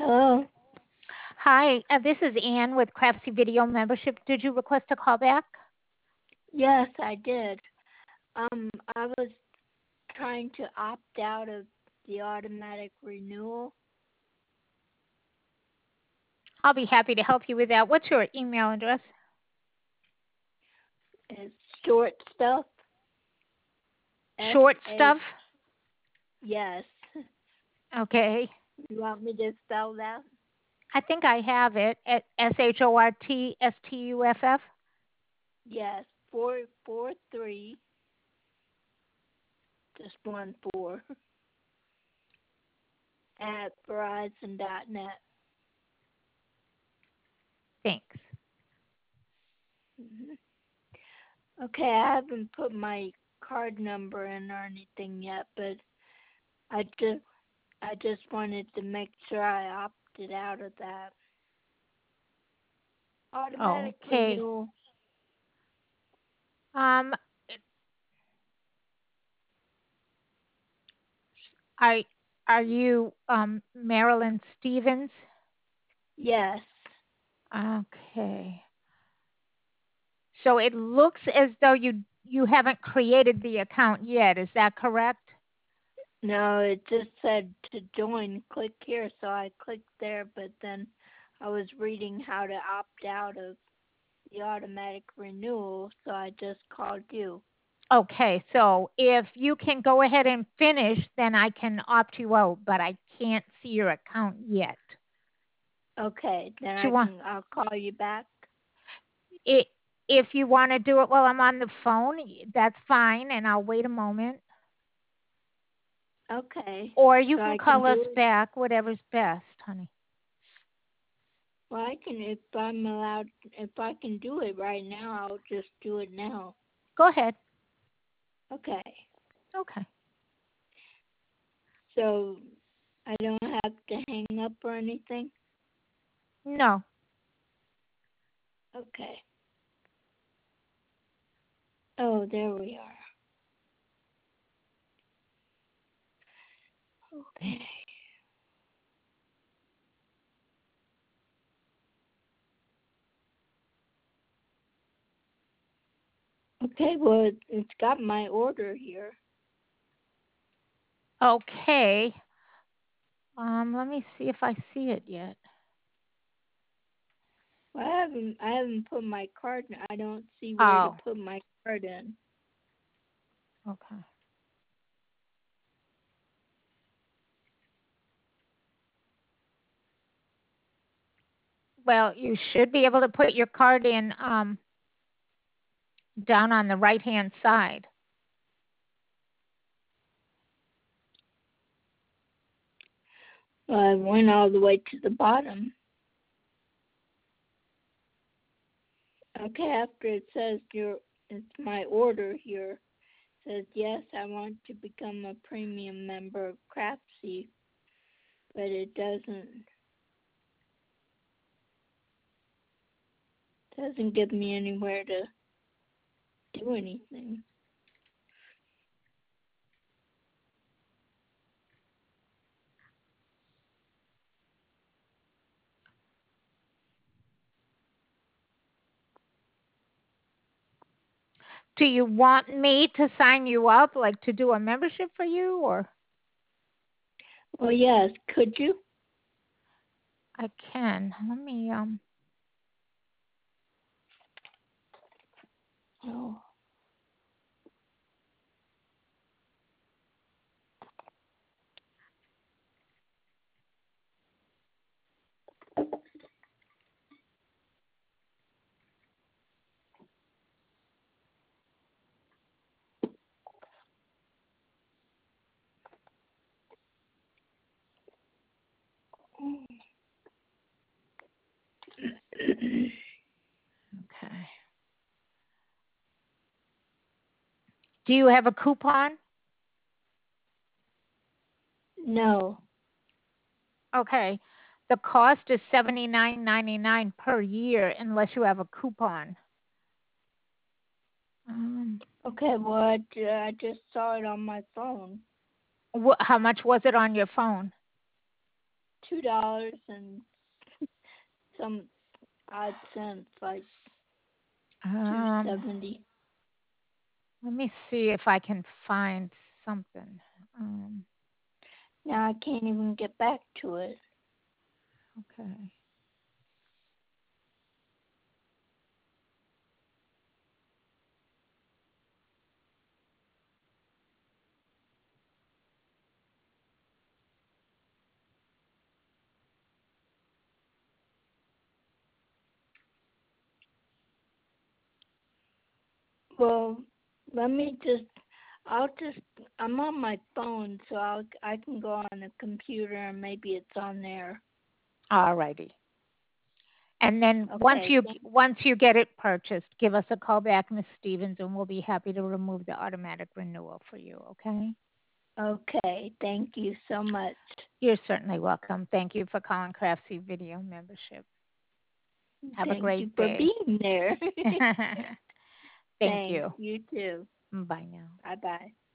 Hello. Hi, this is Ann with Craftsy Video Membership. Did you request a call back? Yes, I did. I was trying to opt out of the automatic renewal. I'll be happy to help you with that. What's your email address? It's short stuff. Short S-A. stuff? Yes. Okay. You want me to spell that? I think I have it at SHORTSTUFF. Yes. 443. Just 1 4. At Verizon.net. Thanks. Mhm. Okay, I haven't put my card number in or anything yet, but I just I just wanted to make sure I opted out of that. Automatic Okay. renewal. Um, are, are you Marilyn Stevens? Yes. Okay. So it looks as though you haven't created the account yet. Is that correct? No, it just said to join, click here, so I clicked there, but then I was reading how to opt out of the automatic renewal, so I just called you. Okay, so if you can go ahead and finish, then I can opt you out, but I can't see your account yet. Okay, then Do you want I'll call you back. it? If you want to do it while I'm on the phone, that's fine, and I'll wait a moment. Okay, Or you so can I can call us do it. back, whatever's best, honey. Well, I can, if I'm allowed, if I can do it right now, I'll just do it now. Go ahead. Okay, Okay. so I don't have to hang up or anything? No. Okay. Oh, there we are. Okay. Okay, well, it's got my order here. Okay. Let me see if I see it yet. Well, I haven't put my card in. I don't see where to Oh, put my card in. okay. Well, you should be able to put your card in down on the right-hand side. Well, I went all the way to the bottom. Okay, after it says it's my order here. It says yes, I want to become a premium member of Craftsy, but it doesn't give me anywhere to do anything. Do you want me to sign you up, like to do a membership for you, or? Well, yes, could you? I can. Let me Oh. okay. Do you have a coupon? No. Okay. The cost is $79.99 per year unless you have a coupon. Okay, well, I just saw it on my phone. How much was it on your phone? $2 and some odd cents, like Um, 2.70. let me see if I can find something. Um, Now I can't even get back to it. okay. Well, let me just. I'll just. I'm on my phone, so I can go on the computer and maybe it's on there. All righty. And then Okay. once you get it purchased, give us a call back, Miss Stevens, and we'll be happy to remove the automatic renewal for you. Okay? Okay. Thank you so much. You're certainly welcome. Thank you for calling Craft Sea Video Membership. Have a Thank great you for day. being there. Thank Thanks. you. You too. Bye now. Bye bye.